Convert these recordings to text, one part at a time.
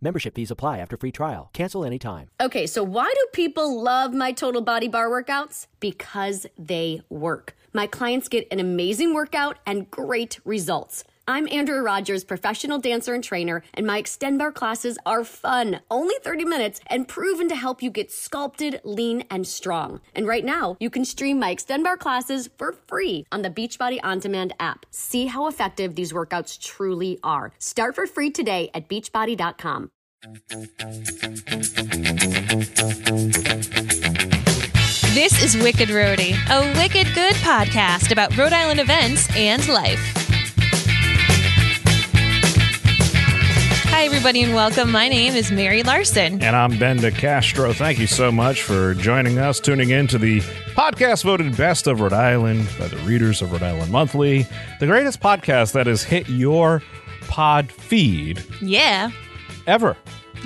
Membership fees apply after free trial. Cancel anytime. Okay, so why do people love my Total Body Bar workouts? Because they work. My clients get an amazing workout and great results. I'm Andrea Rogers, professional dancer and trainer, and my Extend Bar classes are fun, only 30 minutes, and proven to help you get sculpted, lean, and strong. And right now, you can stream my Extend Bar classes for free on the Beachbody On Demand app. See how effective these workouts truly are. Start for free today at beachbody.com. This is Wicked Roadie, a wicked good podcast about Rhode Island events and life. Hi, everybody, and welcome. My name is Mary Larson. And I'm Ben DeCastro. Thank you so much for joining us, tuning in to the podcast voted best of Rhode Island by the readers of Rhode Island Monthly, the greatest podcast that has hit your pod feed. Yeah. Ever.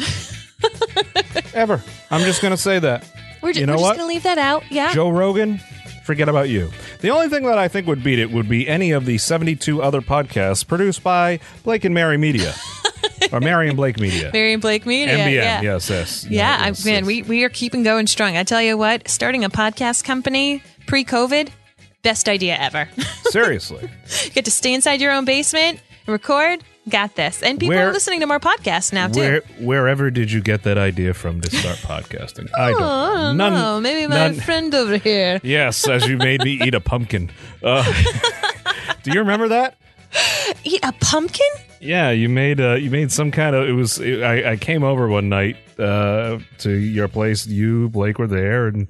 Ever. I'm just going to say that. We're just going to leave that out. Yeah. Joe Rogan, forget about you. The only thing that I think would beat it would be any of the 72 other podcasts produced by Blake and Mary Media. Or Mary and Blake Media. Mary and Blake Media. MBM, yeah. yes. Yeah, yes, man, yes. we are keeping going strong. I tell you what, starting a podcast company pre-COVID, best idea ever. Seriously. Get to stay inside your own basement, record, got this. And people are listening to more podcasts now, too. Wherever did you get that idea from to start podcasting? I don't know. Maybe my friend over here. Yes, as you made me eat a pumpkin. Do you remember that? Eat a pumpkin? Yeah, you made some kind of I came over one night to your place. You, Blake, were there, and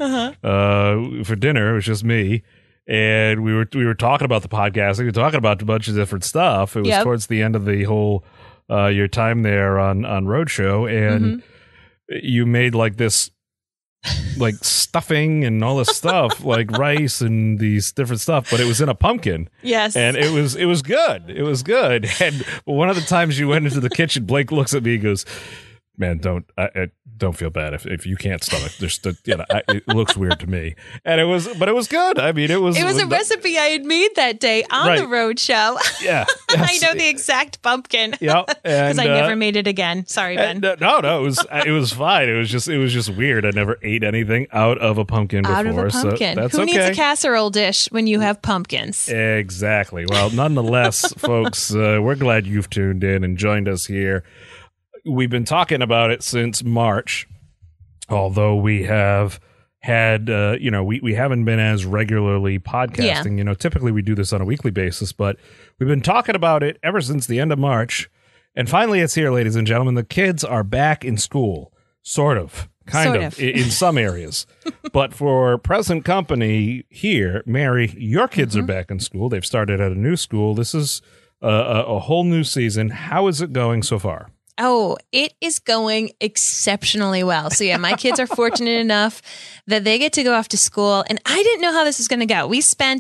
for dinner it was just me, and we were talking about the podcasting. We were talking about a bunch of different stuff. It was towards the end of the whole your time there on Roadshow, and you made like this. Like stuffing and all this stuff, like rice and these different stuff, but it was in a pumpkin. Yes, and it was good. It was good. And one of the times you went into the kitchen, Blake looks at me and goes, "Man, don't feel bad if you can't stomach. There's it looks weird to me." And it was good. I mean, it was a recipe I had made that day on the road show. Yeah, I know the exact pumpkin. Yeah, because I never made it again. Sorry, Ben. No, it was fine. It was just weird. I never ate anything out of a pumpkin before. Out of a pumpkin. So that's Who okay. needs a casserole dish when you have pumpkins? Exactly. Well, nonetheless, folks, we're glad you've tuned in and joined us here. We've been talking about it since March, although we have had, we haven't been as regularly podcasting. Yeah. Typically we do this on a weekly basis, but we've been talking about it ever since the end of March. And finally it's here, ladies and gentlemen. The kids are back in school, kind of, in some areas. But for present company here, Mary, your kids are back in school. They've started at a new school. This is a whole new season. How is it going so far? Oh, it is going exceptionally well. So yeah, my kids are fortunate enough that they get to go off to school, and I didn't know how this was going to go. We spent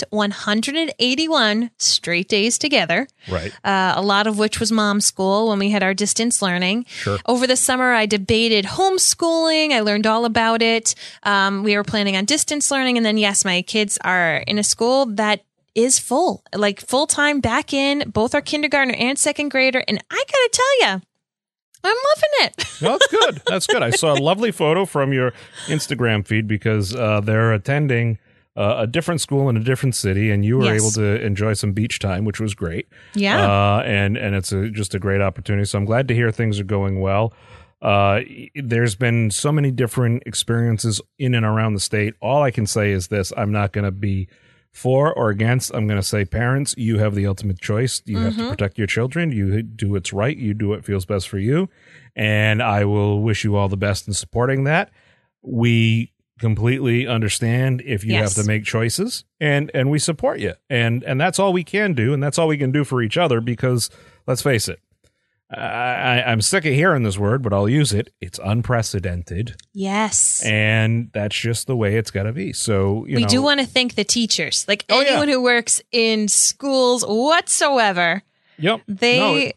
181 straight days together. Right. A lot of which was mom school when we had our distance learning. Sure. Over the summer, I debated homeschooling. I learned all about it. We were planning on distance learning, and then yes, my kids are in a school that is full, like full time back in. Both are kindergartner and second grader, and I gotta tell you, I'm loving it. No, that's good. That's good. I saw a lovely photo from your Instagram feed because they're attending a different school in a different city, and you were able to enjoy some beach time, which was great. Yeah. And it's just a great opportunity. So I'm glad to hear things are going well. There's been so many different experiences in and around the state. All I can say is this: I'm not going to be for or against. I'm going to say, parents, you have the ultimate choice. You have to protect your children. You do what's right. You do what feels best for you. And I will wish you all the best in supporting that. We completely understand if you have to make choices, and we support you. And that's all we can do. And that's all we can do for each other, because let's face it, I'm sick of hearing this word, but I'll use it. It's unprecedented. Yes. And that's just the way it's got to be. So, we do want to thank the teachers, like anyone who works in schools whatsoever. Yep. The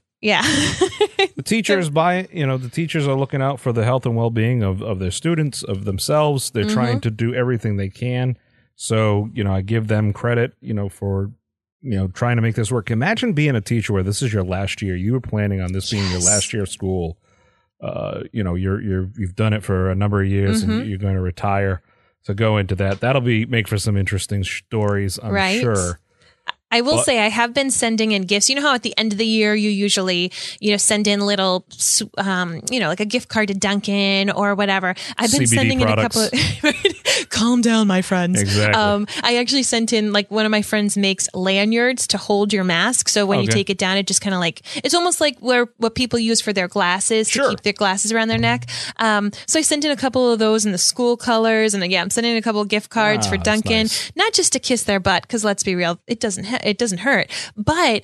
teachers the teachers are looking out for the health and well-being of their students, of themselves. They're trying to do everything they can. So, I give them credit, for trying to make this work. Imagine being a teacher where this is your last year. You were planning on this being your last year of school. you've done it for a number of years and you're going to retire. So go into that. That'll make for some interesting stories, I'm sure. I will say I have been sending in gifts. You know how at the end of the year you usually, send in little, like a gift card to Dunkin' or whatever. I've been CBD sending products. in a couple. Calm down, my friends. Exactly. I actually sent in one of my friends makes lanyards to hold your mask. So when you take it down, it just kind of it's almost like what people use for their glasses to keep their glasses around their neck. So I sent in a couple of those in the school colors, and I'm sending in a couple of gift cards for Dunkin', not just to kiss their butt, because let's be real, it doesn't hurt, but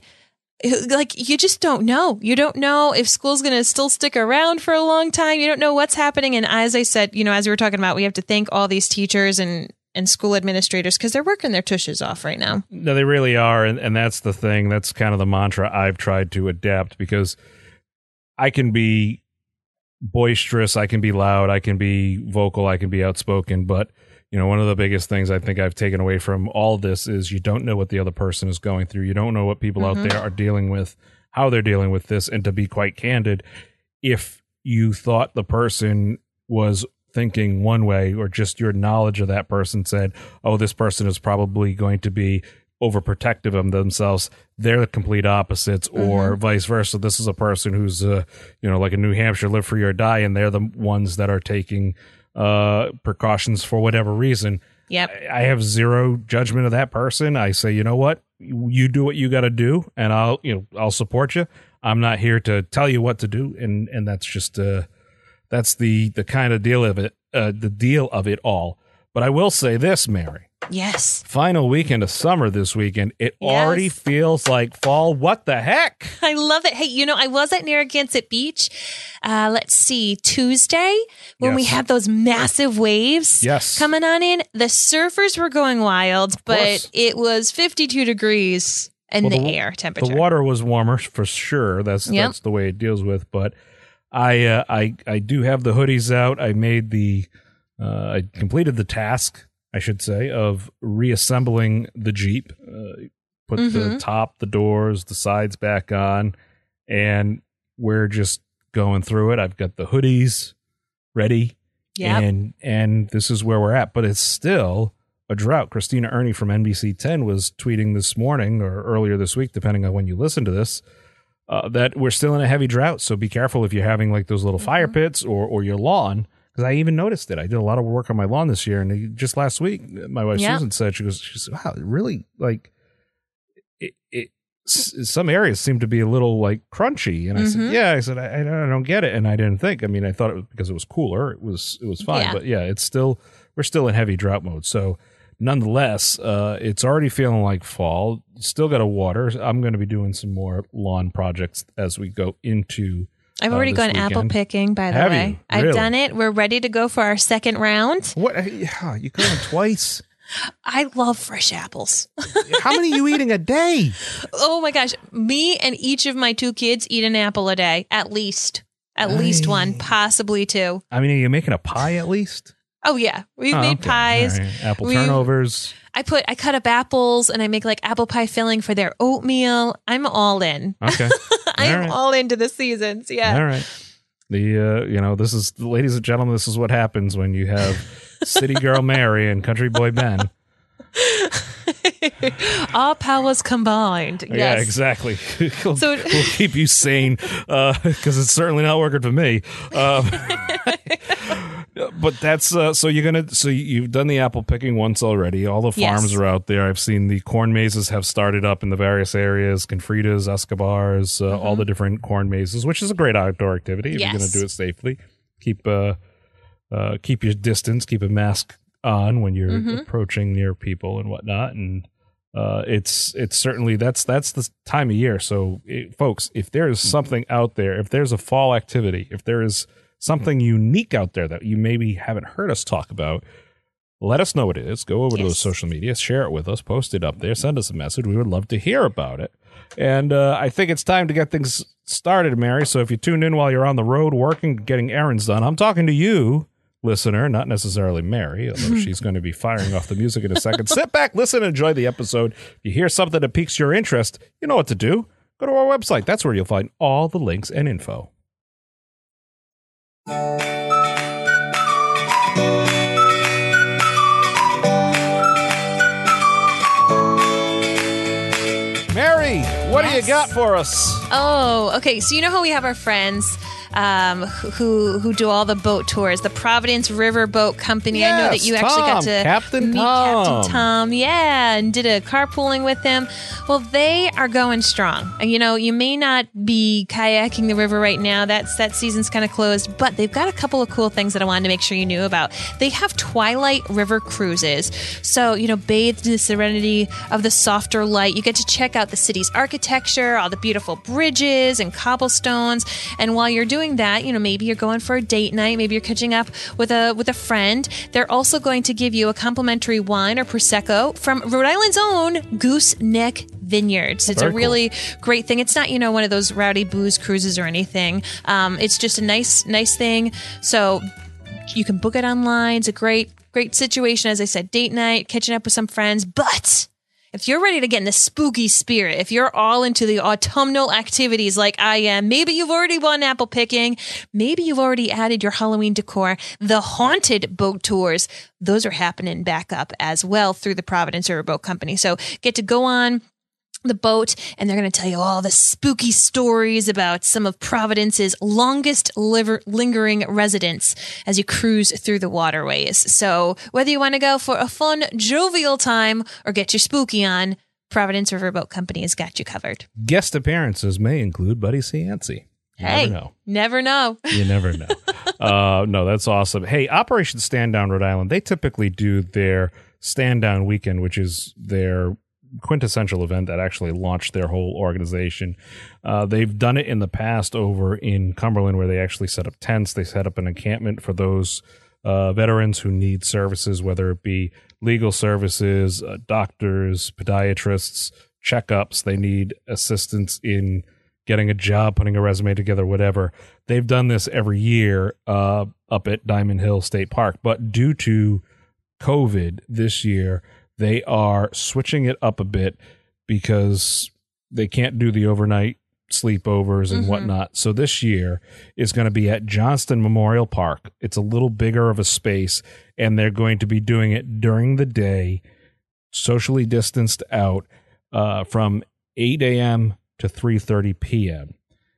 you just don't know. You don't know if school's going to still stick around for a long time. You don't know what's happening. And as I said, as we were talking about, we have to thank all these teachers and school administrators because they're working their tushes off right now. No, they really are. And that's the thing. That's kind of the mantra I've tried to adapt, because I can be boisterous, I can be loud, I can be vocal, I can be outspoken, but one of the biggest things I think I've taken away from all this is you don't know what the other person is going through. You don't know what people out there are dealing with, how they're dealing with this. And to be quite candid, if you thought the person was thinking one way, or just your knowledge of that person said, oh, this person is probably going to be overprotective of themselves, they're the complete opposites, or vice versa. This is a person who's, like a New Hampshire live free or die, and they're the ones that are taking precautions for whatever reason. Yep. I have zero judgment of that person. I say, you know what, you do what you got to do, and I'll support you. I'm not here to tell you what to do, and that's just that's the kind of deal of it, the deal of it all. But I will say this, Mary. Yes. Final weekend of summer this weekend. It already feels like fall. What the heck? I love it. Hey, I was at Narragansett Beach, let's see, Tuesday, when we had those massive waves coming on in. The surfers were going wild, but it was 52 degrees in the air temperature. The water was warmer for sure. That's the way it deals with. But I do have the hoodies out. I made I completed the task, I should say, of reassembling the Jeep, put the top, the doors, the sides back on, and we're just going through it. I've got the hoodies ready, and this is where we're at. But it's still a drought. Christina Ernie from NBC 10 was tweeting this morning or earlier this week, depending on when you listen to this, that we're still in a heavy drought. So be careful if you're having those little fire pits or your lawn. Because I even noticed it. I did a lot of work on my lawn this year, and just last week, my wife Susan said, she said, "Wow, it really some areas seem to be a little crunchy." And I said, "Yeah," I said, I don't get it," and I didn't think. I mean, I thought it was because it was cooler. It was fine, but we're still in heavy drought mode. So nonetheless, it's already feeling like fall. Still got to water. I'm going to be doing some more lawn projects as we go into. I've already gone apple picking, by the way. Really? I've done it. We're ready to go for our second round. What? You going twice? I love fresh apples. How many are you eating a day? Oh my gosh. Me and each of my two kids eat an apple a day, at least. At least one, possibly two. I mean, are you making a pie at least? Oh, yeah. We've made pies. Right. Apple turnovers. I cut up apples and I make apple pie filling for their oatmeal. I'm all in. Okay. I'm all into the seasons. Yeah. All right. This is, ladies and gentlemen, this is what happens when you have City Girl Mary and Country Boy Ben. All powers combined. Yes. Yeah, exactly. We'll keep you sane because it's certainly not working for me. But that's so you've done the apple picking once already. All the farms are out there. I've seen the corn mazes have started up in the various areas, Confritas, Escobars, all the different corn mazes, which is a great outdoor activity if you're going to do it safely. Keep your distance, keep a mask on when you're approaching near people and whatnot, and it's certainly that's the time of year. So folks, if there is something out there, if there's a fall activity, if there is something unique out there that you maybe haven't heard us talk about, let us know what it is. Go over to those social media, share it with us, post it up there, send us a message. We would love to hear about it. And I think it's time to get things started, Mary. So if you tuned in while you're on the road working, getting errands done, I'm talking to you, listener, not necessarily Mary, although she's going to be firing off the music in a second. Sit back, listen, enjoy the episode. If you hear something that piques your interest, you know what to do. Go to our website. That's where you'll find all the links and info. Mary, what do you got for us? Oh, okay. So you know how we have our friends who do all the boat tours, the Providence River Boat Company. I know that you actually got to Captain meet Tom. Captain Tom, and did a carpooling with him. Well, they are going strong. And you may not be kayaking the river right now. That season's kind of closed, but they've got a couple of cool things that I wanted to make sure you knew about. They have Twilight River cruises. So, bathed in the serenity of the softer light, you get to check out the city's architecture, all the beautiful bridges and cobblestones. And while you're doing that, maybe you're going for a date night, maybe you're catching up with a friend. They're also going to give you a complimentary wine or Prosecco from Rhode Island's own Gooseneck Vineyards. It's a really great thing. It's not, one of those rowdy booze cruises or anything. It's just a nice thing. So you can book it online. It's a great situation. As I said, date night, catching up with some friends. But if you're ready to get in the spooky spirit, if you're all into the autumnal activities like I am, maybe you've already gone apple picking, maybe you've already added your Halloween decor, the haunted boat tours, those are happening back up as well through the Providence River Boat Company. So get to go on the boat, and they're going to tell you all the spooky stories about some of Providence's longest lingering residents as you cruise through the waterways. So whether you want to go for a fun, jovial time or get your spooky on, Providence River Boat Company has got you covered. Guest appearances may include Buddy Cianci. Hey, never know. You never know. No, that's awesome. Hey, Operation Stand Down Rhode Island, they typically do their Stand Down Weekend, which is their quintessential event that actually launched their whole organization. They've done it in the past over in Cumberland, where they actually set up tents. They set up an encampment for those veterans who need services, whether it be legal services, doctors, podiatrists, checkups. They need assistance in getting a job, putting a resume together, whatever. They've done this every year up at Diamond Hill State Park. But due to COVID this year, they are switching it up a bit because they can't do the overnight sleepovers and whatnot. So this year is going to be at Johnston Memorial Park. It's a little bigger of a space, and they're going to be doing it during the day, socially distanced out, from 8 a.m. to 3:30 p.m.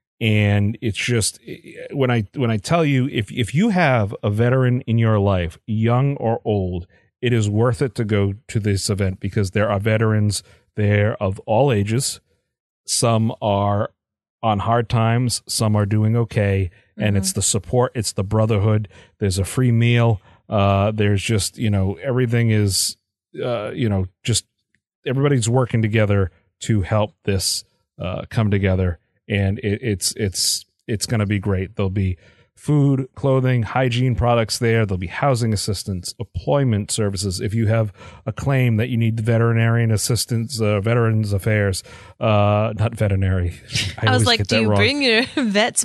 And it's just, when I tell you, if you have a veteran in your life, young or old, it is worth it to go to this event because there are veterans there of all ages. Some are on hard times, some are doing okay, and it's the support, it's the brotherhood. There's a free meal. There's just, everything is, just everybody's working together to help this come together, and it's going to be great. There'll be food, clothing, hygiene products there. There'll be housing assistance, employment services. If you have a claim that you need veterinarian assistance, Veterans Affairs, not veterinary. I was like, do you bring your vet?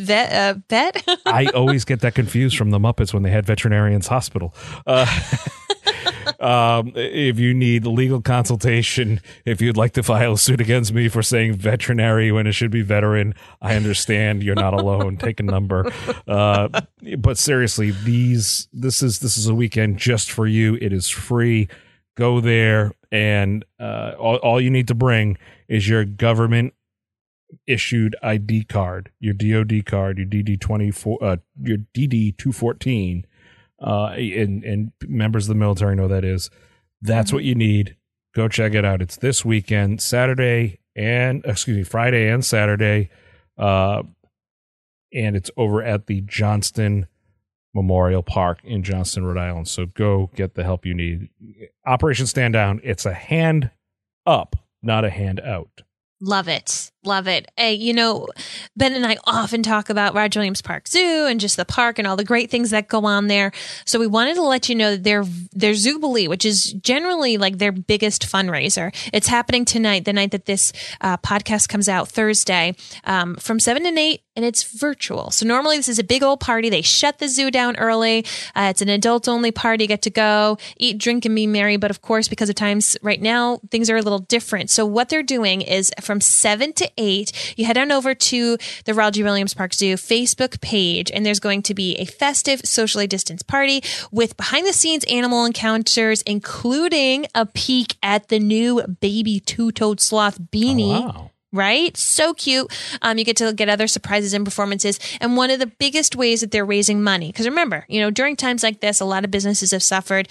I always get that confused from the Muppets when they had Veterinarians Hospital. If you need legal consultation, if you'd like to file a suit against me for saying veterinary when it should be veteran, I understand. You're not alone. Take a number. But seriously, this is a weekend just for you. It is free. Go there, and all you need to bring is your government issued ID card, your DOD card, your DD-24, your DD-214. And members of the military know that is. That's what you need. Go check it out. It's this weekend, Friday and Saturday. And it's over at the Johnston Memorial Park in Johnston, Rhode Island. So go get the help you need. Operation Stand Down. It's a hand up, not a hand out. Love it. Love it. Hey, Ben and I often talk about Roger Williams Park Zoo and just the park and all the great things that go on there. So we wanted to let you know that their Zoobilee, which is generally like their biggest fundraiser, it's happening tonight, the night that this podcast comes out, Thursday, from 7 to 8, and it's virtual. So normally this is a big old party. They shut the zoo down early. It's an adult-only party. You get to go, eat, drink, and be merry. But of course, because of times right now, things are a little different. So what they're doing is from 7 to 8, you head on over to the Roger Williams Park Zoo Facebook page, and there's going to be a festive, socially distanced party with behind-the-scenes animal encounters, including a peek at the new baby two-toed sloth beanie. Oh, wow. Right? So cute. You get to get other surprises and performances. And one of the biggest ways that they're raising money, because remember, during times like this, a lot of businesses have suffered.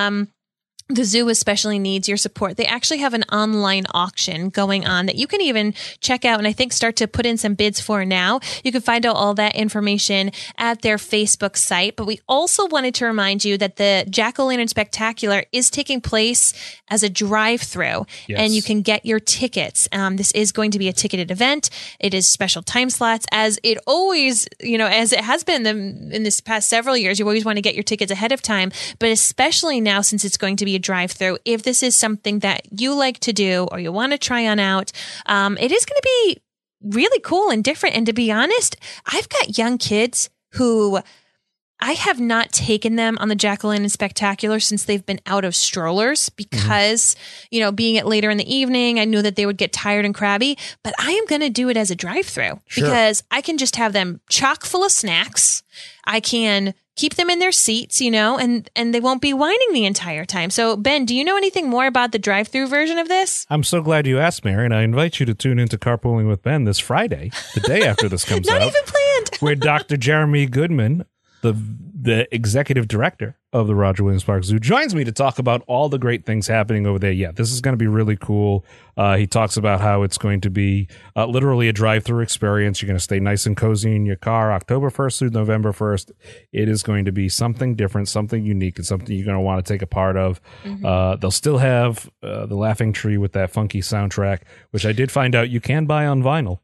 The zoo especially needs your support. They actually have an online auction going on that you can even check out and I think start to put in some bids for now. You can find out all that information at their Facebook site. But we also wanted to remind you that the Jack-O-Lantern Spectacular is taking place as a drive-through, and you can get your tickets. This is going to be a ticketed event. It is special time slots, as it always, as it has been in this past several years. You always want to get your tickets ahead of time, but especially now since it's going to be a drive-through. If this is something that you like to do or you want to try on out, it is going to be really cool and different. And to be honest, I've got young kids who I have not taken them on the Jack-O-Lantern Spectacular since they've been out of strollers because, being it later in the evening, I knew that they would get tired and crabby, but I am going to do it as a drive-through because I can just have them chock full of snacks. I can keep them in their seats, and they won't be whining the entire time. So, Ben, do you know anything more about the drive-through version of this? I'm so glad you asked, Mary, and I invite you to tune into Carpooling with Ben this Friday, the day after this comes out. Not even planned. Where Dr. Jeremy Goodman, the executive director of the Roger Williams Park Zoo, joins me to talk about all the great things happening over there. Yeah, this is going to be really cool. He talks about how it's going to be literally a drive-through experience. You're going to stay nice and cozy in your car October 1st through November 1st. It is going to be something different, something unique, and something you're going to want to take a part of. They'll still have the Laughing Tree with that funky soundtrack, which I did find out you can buy on vinyl.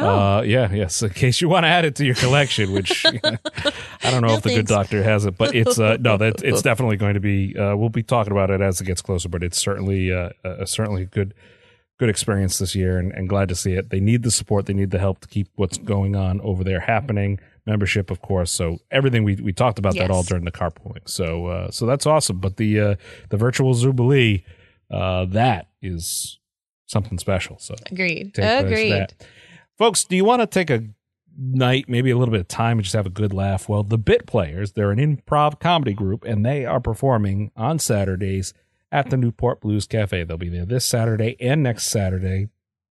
Yes. In case you want to add it to your collection, which I don't know if the good doctor has it, but it's it's definitely going to be. We'll be talking about it as it gets closer, but it's certainly a good experience this year, and glad to see it. They need the support, they need the help to keep what's going on over there happening. Membership, of course. So everything we talked about that all during the carpooling. So that's awesome. But the virtual Zubilee, that is something special. So agreed. Folks, do you want to take a night, maybe a little bit of time, and just have a good laugh? Well, the Bit Players, they're an improv comedy group, and they are performing on Saturdays at the Newport Blues Cafe. They'll be there this Saturday and next Saturday.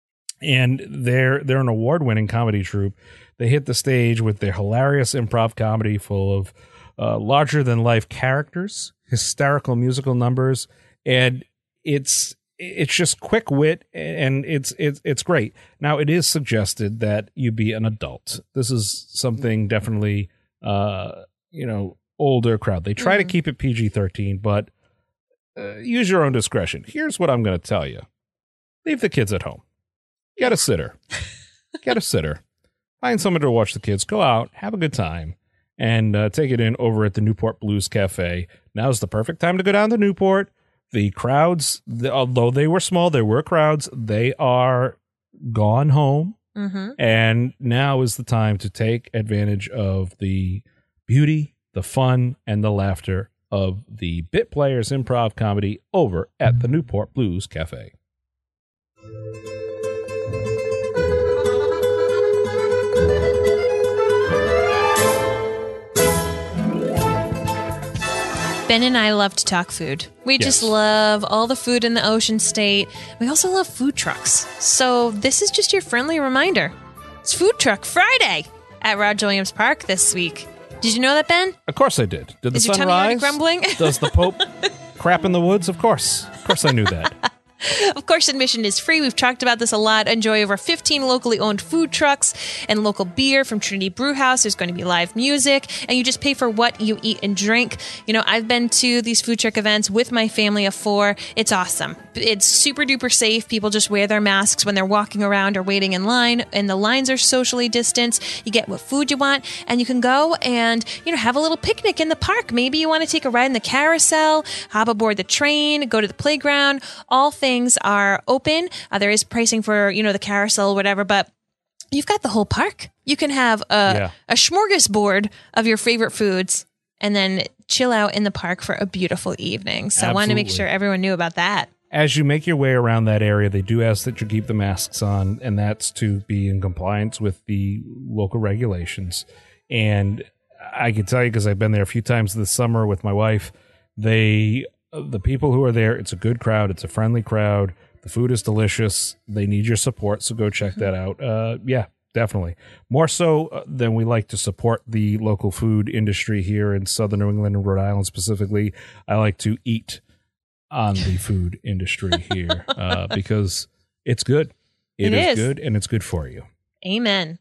And they're an award-winning comedy troupe. They hit the stage with their hilarious improv comedy full of larger-than-life characters, hysterical musical numbers, and it's just quick wit, and it's great. Now, it is suggested that you be an adult. This is something definitely, older crowd. They try to keep it PG-13, but use your own discretion. Here's what I'm going to tell you. Leave the kids at home. Get a sitter. Find someone to watch the kids. Go out, have a good time, and take it in over at the Newport Blues Cafe. Now's the perfect time to go down to Newport. The crowds, although they were small, there were crowds. They are gone home. And now is the time to take advantage of the beauty, the fun, and the laughter of the Bit Players improv comedy over at the Newport Blues Cafe. Ben and I love to talk food. We just love all the food in the Ocean State. We also love food trucks. So this is just your friendly reminder. It's Food Truck Friday at Roger Williams Park this week. Did you know that, Ben? Of course I did. Did the Is your sun tummy already rise? grumbling? Does the Pope crap in the woods? Of course I knew that. Of course, admission is free. We've talked about this a lot. Enjoy over 15 locally owned food trucks and local beer from Trinity Brewhouse. There's going to be live music, and you just pay for what you eat and drink. I've been to these food truck events with my family of 4. It's awesome. It's super duper safe. People just wear their masks when they're walking around or waiting in line, and the lines are socially distanced. You get what food you want, and you can go and, have a little picnic in the park. Maybe you want to take a ride in the carousel, hop aboard the train, go to the playground. All things are open. There is pricing for, the carousel or whatever, but you've got the whole park. You can have a smorgasbord of your favorite foods and then chill out in the park for a beautiful evening. So I wanted to make sure everyone knew about that. as you make your way around that area, they do ask that you keep the masks on, and that's to be in compliance with the local regulations. And I can tell you, because I've been there a few times this summer with my wife, the people who are there, it's a good crowd. It's a friendly crowd. The food is delicious. They need your support, so go check that out. Yeah, definitely. More so than we like to support the local food industry here in Southern New England and Rhode Island specifically, I like to eat on the food industry here because it's good. It is good, and it's good for you. Amen.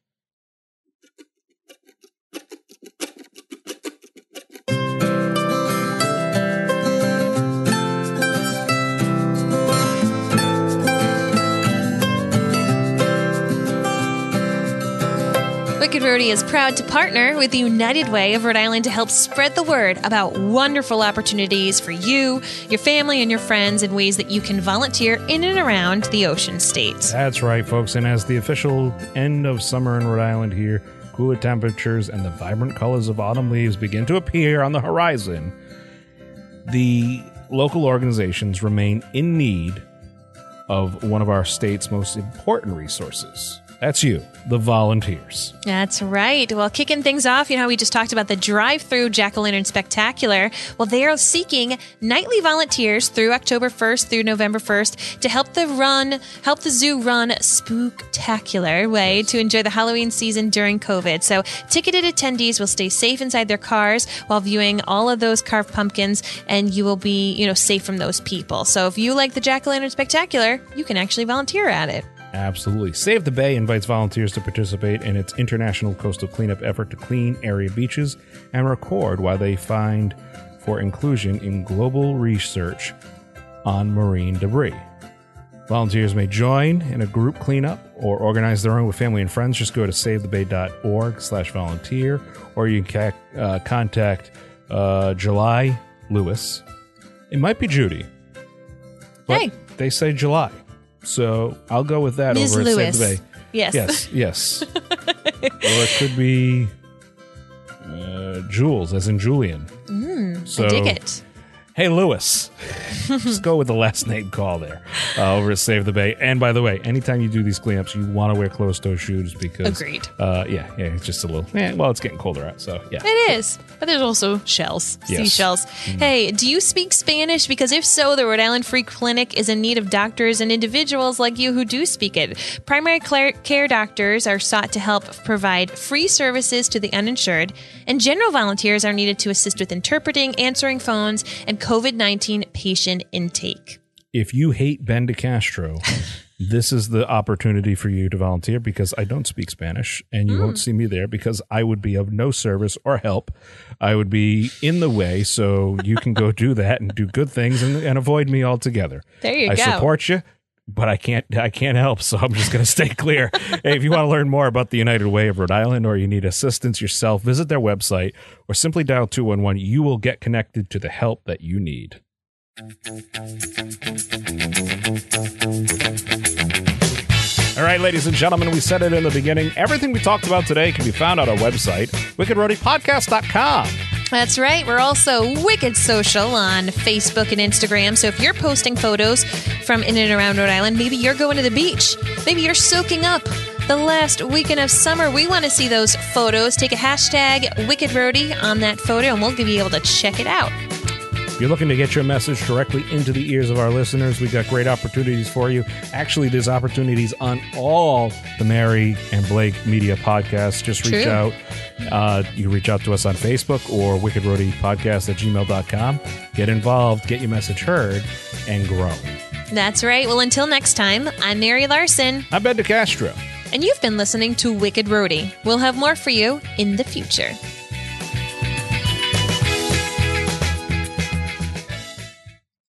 Wicked Roadie is proud to partner with the United Way of Rhode Island to help spread the word about wonderful opportunities for you, your family, and your friends in ways that you can volunteer in and around the Ocean State. That's right, folks. And as the official end of summer in Rhode Island here, cooler temperatures and the vibrant colors of autumn leaves begin to appear on the horizon, the local organizations remain in need of one of our state's most important resources. That's you, the volunteers. That's right. Well, kicking things off, you know how we just talked about the drive-through Jack-o'-lantern Spectacular? Well, they are seeking nightly volunteers through October 1st through November 1st to help the zoo run spooktacular way to enjoy the Halloween season during COVID. So ticketed attendees will stay safe inside their cars while viewing all of those carved pumpkins, and you will be, safe from those people. So if you like the Jack-o'-lantern Spectacular, you can actually volunteer at it. Absolutely. Save the Bay invites volunteers to participate in its international coastal cleanup effort to clean area beaches and record why they find for inclusion in global research on marine debris. Volunteers may join in a group cleanup or organize their own with family and friends. Just go to savethebay.org/volunteer, or you can contact July Lewis. It might be Judy, but Hey. they say July. So I'll go with that Ms. over Lewis. at Save the Bay. Yes. Or it could be Jules, as in Julian. I dig it. Hey, Lewis. Just go with the last name call there over at Save the Bay. And by the way, anytime you do these cleanups, you want to wear closed-toe shoes because... Agreed. Yeah, it's just a little... well, it's getting colder out, so yeah. It is. But there's also shells, Yes. seashells. Hey, do you speak Spanish? Because if so, the Rhode Island Free Clinic is in need of doctors and individuals like you who do speak it. Primary care doctors are sought to help provide free services to the uninsured, and general volunteers are needed to assist with interpreting, answering phones, and COVID-19 patient intake. If you hate Ben DeCastro, this is the opportunity for you to volunteer, because I don't speak Spanish and you won't see me there because I would be of no service or help. I would be in the way, so you can go do that and do good things and avoid me altogether. There you I go. support you, but I can't help, so I'm just going to stay clear. Hey, if you want to learn more about the United Way of Rhode Island, or you need assistance yourself, visit their website or simply dial 211. You will get connected to the help that you need. All right, ladies and gentlemen, we said it in the beginning. Everything we talked about today can be found on our website, wickedroadiepodcast.com. That's right. We're also Wicked Social on Facebook and Instagram. So if you're posting photos from in and around Rhode Island, maybe you're going to the beach, maybe you're soaking up the last weekend of summer, we want to see those photos. Take a hashtag Wicked Roadie on that photo, and we'll be able to check it out. If you're looking to get your message directly into the ears of our listeners, we've got great opportunities for you. Actually, there's opportunities on all the Mary and Blake Media podcasts. Just reach out. You can reach out to us on Facebook or wickedroadiepodcast@gmail.com. Get involved, get your message heard, and grow. That's right. Well, until next time, I'm Mary Larson. I'm Ben DeCastro. And you've been listening to Wicked Roadie. We'll have more for you in the future.